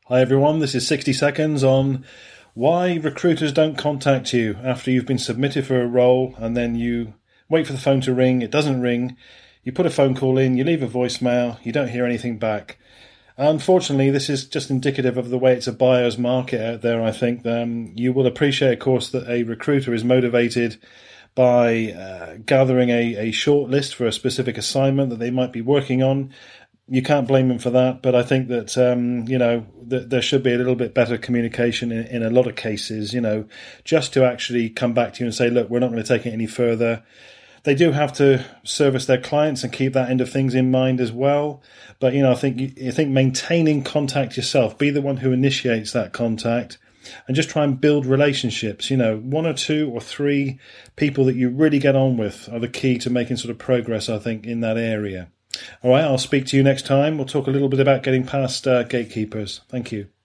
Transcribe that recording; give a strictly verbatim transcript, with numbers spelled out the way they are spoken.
Hi everyone, this is sixty seconds on why recruiters don't contact you after you've been submitted for a role, and then you wait for the phone to ring, it doesn't ring, you put a phone call in, you leave a voicemail, you don't hear anything back. Unfortunately, this is just indicative of the way it's a buyer's market out there, I think. Um, you will appreciate, of course, that a recruiter is motivated by uh, gathering a, a short list for a specific assignment that they might be working on. You can't blame them for that, but I think that, um, you know, th- there should be a little bit better communication in, in a lot of cases, you know, just to actually come back to you and say, look, we're not going to take it any further. They do have to service their clients and keep that end of things in mind as well. But, you know, I think I think maintaining contact yourself, be the one who initiates that contact and just try and build relationships. You know, one or two or three people that you really get on with are the key to making sort of progress, I think, in that area. All right, I'll speak to you next time. We'll talk a little bit about getting past uh, gatekeepers. Thank you.